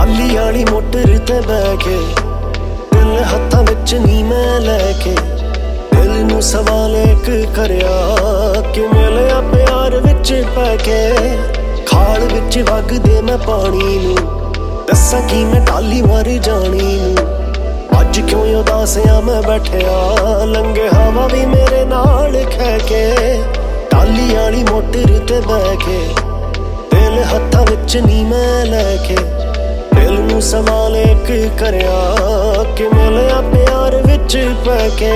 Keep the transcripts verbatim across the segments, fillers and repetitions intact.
टाली वाली मोटर ते बह के दिल हत्थां विच नी मैं लैके दिल नूं सवाल एक करया कि मिलिया प्यार विच पै के खाल विच वगदे मैं पानी नूं दस्सां की मैं टाली मर जानी नूं अज क्यों उदासिया मैं बैठिया लंघे हवा भी मेरे नाल खै के टाली वाली मोटर ते बह के दिल हत्थां विच नी मैं लैके दिल नूं सवाल एक करया कि मिलिया प्यार विच पै के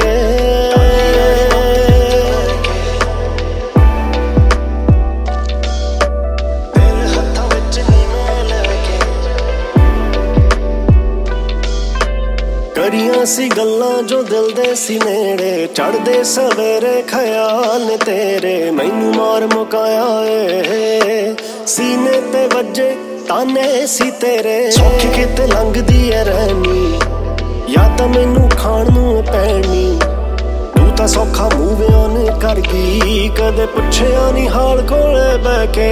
करियां सी गल्लां जो दिल दे सी नेड़े चढ़दे सवेरे ख्याल ने तेरे मैनू मार मुकाया ए सीने ते वजे ताने सी तेरे सौख किते लंघदी है रहनी या तां मैनू खाण नूं पैनी तू तां सौखा मूव ऑन कर गई कदे पुछया नी हाल कोले बह के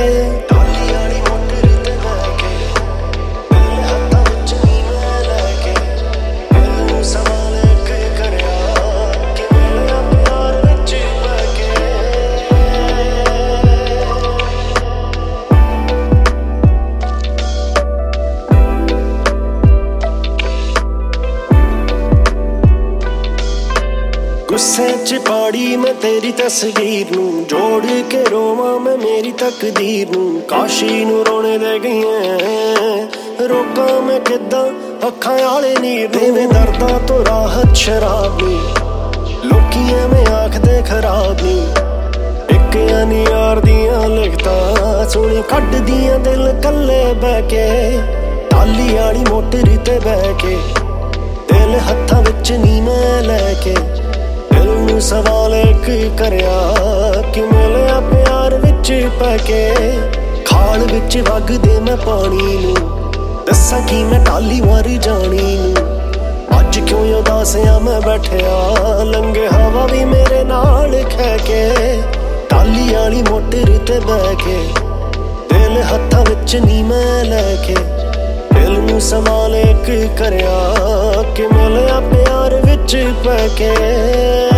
गुस्से च पाड़ी मैं तेरी तस्वीर नूं जोड़ के रोवां मैं मेरी तकदीर नूं काशी नूं रोने दे गई रोकां मैं किद्दां अखां आले नीर देवे दर्दां तो राहत शराब नी लोकी एवें आखदे खराब नी इक यानी यार दियां लिखतां सुनी कड्डदियां दिल कल्ले बह के टाली वाली मोटर ते बह के दिल हत्थां विच नी मैं लैके दिल नूं सवाल एक करया कि मिलिया प्यार विच पै के खाल विच वगदे मैं पानी नूं दस्सां की मैं टाली मर जानी नूं अज क्यों उदासिया मैं बैठिया लंघे हवा भी मेरे नाल खै के टाली वाली मोटर ते बह के दिल हत्थां विच नी मैं लैके दिल नूं सवाल एक करया कि मिलिया प्यार विच पै के